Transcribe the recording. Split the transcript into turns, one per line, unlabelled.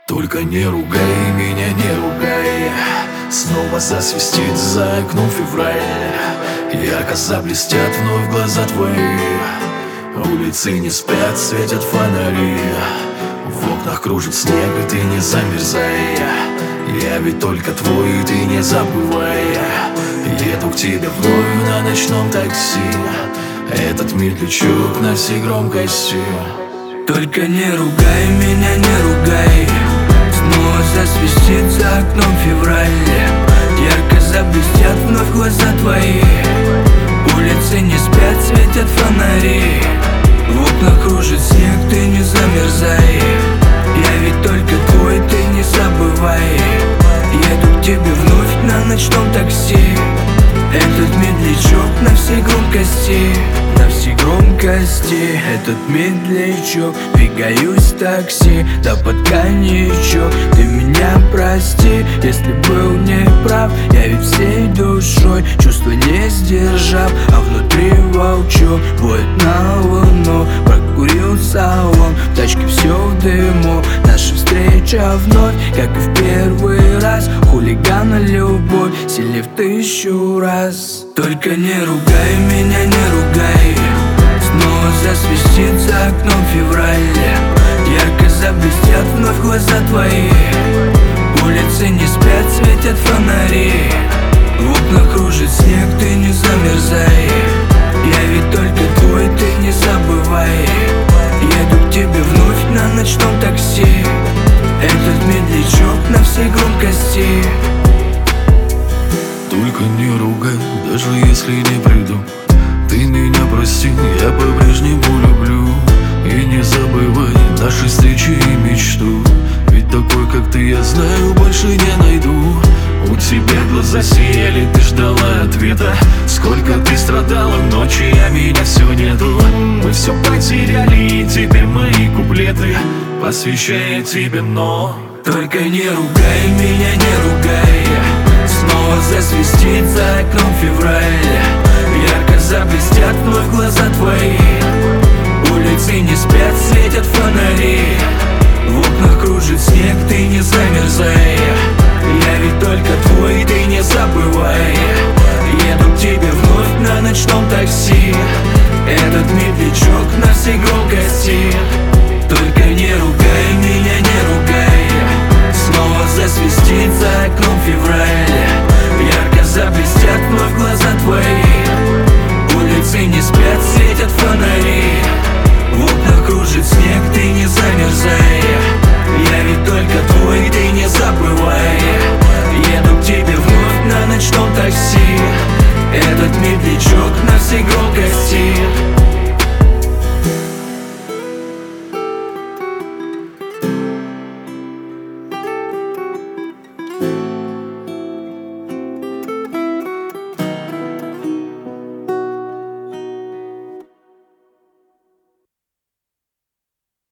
Только не ругай меня, не ругай. Снова засвистит за окном февраль. Ярко заблестят вновь глаза твои. Улицы не спят, светят фонари. В окнах кружит снег, и ты не замерзай. Я ведь только твой, и ты не забывай. Еду к тебе вновь на ночном такси. Этот медлячок на всей громкости.
Только не ругай меня, не ругай. Снова засвистит за окном февраль. Ярко заблестят вновь глаза твои. Улицы не спят, светят фонари. В окнах кружит снег, ты не замерзай. Я ведь только твой, ты не забывай. Еду к тебе вновь на ночном такси. Этот медлячок на всей громкости. На всей громкости этот медлячок. Двигаюсь в такси, да под коньячок. Ты меня прости, если был неправ. Я ведь всей душой чувства не сдержал. А внутри волчок воет на луну. Прокурил салон, в тачке все в дыму. Наша встреча вновь, как и в первый раз. Хулигана любовь сильнее в 1000 раз. Только не ругай меня, не ругай. Снова засвистит за окном февраль. Ярко заблестят вновь глаза твои. Улицы не спят, светят фонари. В окнах кружит снег, ты не замерзай. Я ведь только твой, ты не забывай. Еду к тебе вновь на ночном такси. Этот медлячок на всей громкости.
Только не ругай, даже если не приду. Ты меня прости, я по-прежнему люблю. И не забывай наши встречи и мечту. Ведь такой, как ты, я знаю, больше не найду. У тебя глаза сияли, ты ждала ответа. Сколько ты страдала ночи, а меня все нету. Мы все потеряли, и теперь мои куплеты посвящаю тебе, но
только не ругай меня, не ругай. Снова засвистит за окном февраль. Ярко заблестят вновь глаза твои. Улицы не спят, светят фонари. В окнах кружит снег, ты не замерзай. Я ведь только твой, ты не забывай. Еду к тебе вновь на ночном такси. Этот медлячок на всей громкости. Только не ругай меня, не ругай. Снова засвистит за окном февраль. Ярко заблестят вновь глаза твои. Улицы не спят, светят фонари. В окнах кружит снег, ты не замерзай. Я ведь только твой, ты не забывай. Еду к тебе вновь на ночном такси. Этот медлячок на всей громкости.